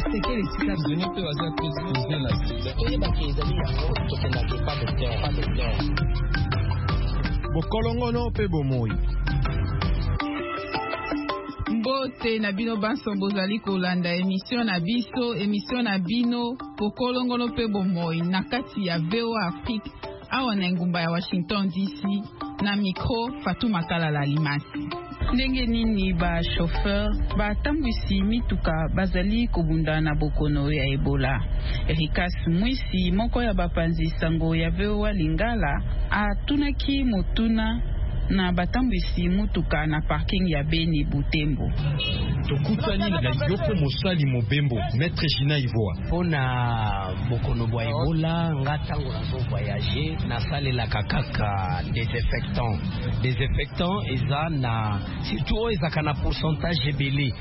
quel est le prisonnier peut avoir plus de la vie. Oui, bah qui est allé à pas de terre. Bokolongono pe bomoi. Mbote na bino banso bozali kolanda émission na bino Bokolongono pe bomoi na kati ya VOA Afrique awa na ngumba ya Washington DC na micro Fatou Makalala Limasi. Ndenge nini ba chauffeur ba tambwisi mituka bazali kobunda na bokono ya Ebola. Erikas Mwisi moko ya bapanzi sango ya VOA Lingala atunaki motuna na batambwisi mutuka na parking ya Beni Butembo. Tokutani na Yoko Mosali Mobembo, Maître Gina Ivoa. Pona bokono bwa Ebola ngatango na zo voyager na sale la kakaka désinfectant eza na surtout eza kana pourcentage ebele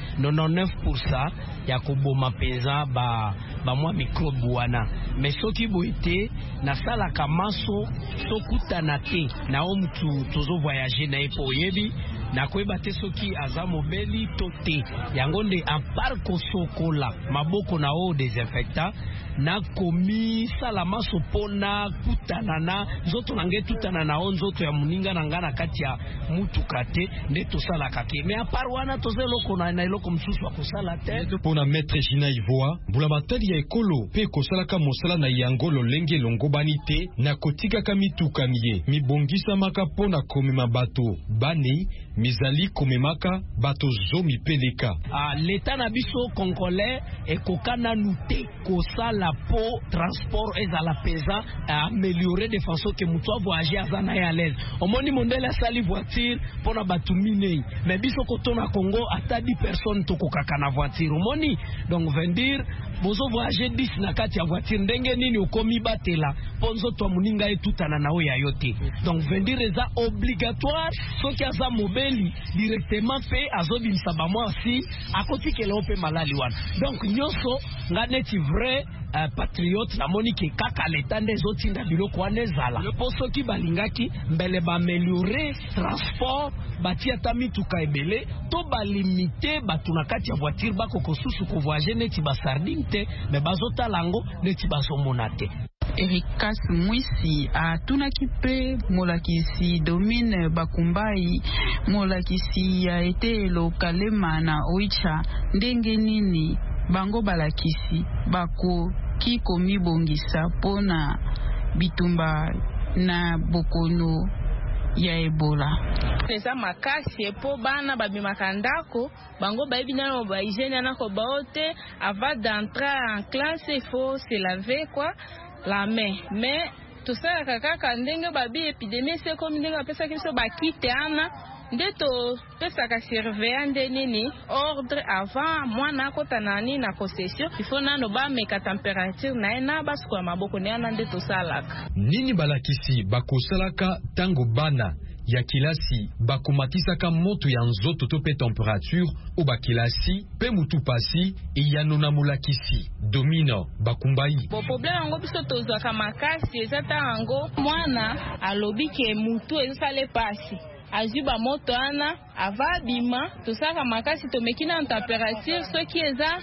99% ya koboma peza ba mwa microbe wana mais soki boite na sala kamaso sokutana te na omtu tozo voyager na epo yebi na kweba te soki aza mobeli tote yango nde apart kosokola maboko na o désinfectant na komi sala maso pona kutana na nzoto nange tutana na o nzoto ya muninga na ngana kati ya mutuka te nde tosala kake mais apart wana toze loko na eloko msusu wa kosala te pona Maître Gina Ivoa mbula matali ya ekolo pe kosalaka mosala na yangolo lenge longobani te na kotika kamituka miye mibongisa maka pona komema bato bani mizali komemaka bato zomi peleka l'état na biso congolais ekokana nute kosala po transport ezala pesa améliorer de façon que mutu a voyager azana ya l'aise omoni mondele sali voiture pona batu minei mais biso kotona Congo ata 10 personnes tokokaka na voiture omoni donc vendir bozo voyager 10 na kati ya voiture ndenge nini okomi batela ponzo to muninga etutana na oya yote donc vendir eza obligatoire soki aza mobeli directement fait azobimisa ba mwasi akotikela ope malali wana donc nyoso nganeti vrai patriote na monike kaka leta nde zotinda biloko wana ezala po soki balingaki mbele baaméliorer transport batia ata mituka ebele to balimite batu na kati ya voiture bakoko susu kovoyager neti basardine te me bazotala yango neti bazomona te. Erikas Mwisi atunaki pe molakisi Domine Bakumbai molakisi ya ete lokalema na Oicha ndenge nini bango balakisi bako kiko mibongisa pona bitumba na bokono ya Ebola. Eza makasi epo bana babimaka ndako bango bayebi nano ba hygiène nako baote avant d'entrer en classe il faut se laver quoi la main mais tout ça kaka ndenge babi épidémie c'est comme ndenge pesa kiso bakite ana ndeto pesa ka surveillant de nini ordre avant mwana kota nani na concession il faut nano ba meka température na basko maboko ne ana ndeto salaka nini balakisi bakosalaka tango bana ya kilasi bakomatisaka moto ya nzoto to pe température o bakilasi pe mutu pasi e yanona mulakisi Domino Bakumbai bo problème ngo biso tozaka makasi ezata yango mwana alobi ke mutu ezale pasi azuba moto ana ava bima tosaka makasi tomekina na température soki eza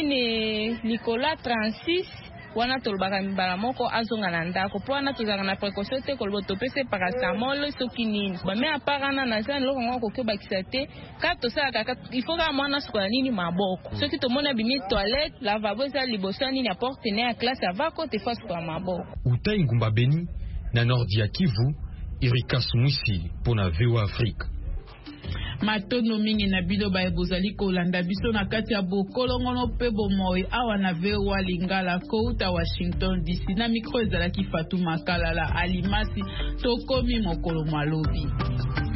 nini Nicolas 36 wana tolobaka mibala moko azonga na ndako po wana tozaka na précaution te kolobo topese paracetamol soki nini bame aparana na zana loko ngo kokebakisa te ka tosalaka il faut ka mwana sokola nini maboko soki tomona bimi toilette lavabo eza liboso nini ya porte ne ya classe avako te fa sokola maboko utai ngumba Beni na nordi ya Kivu. Erikas Mwisi pona VOA Afrique. Matono mingi na bido ba ebozali kolanda biso na kati ya bokolongono pe bomoi awa na VOA Lingala kouta Washington DC na micro ezalaki Fatou Makalala Alimasi tokomi mokolo malobi.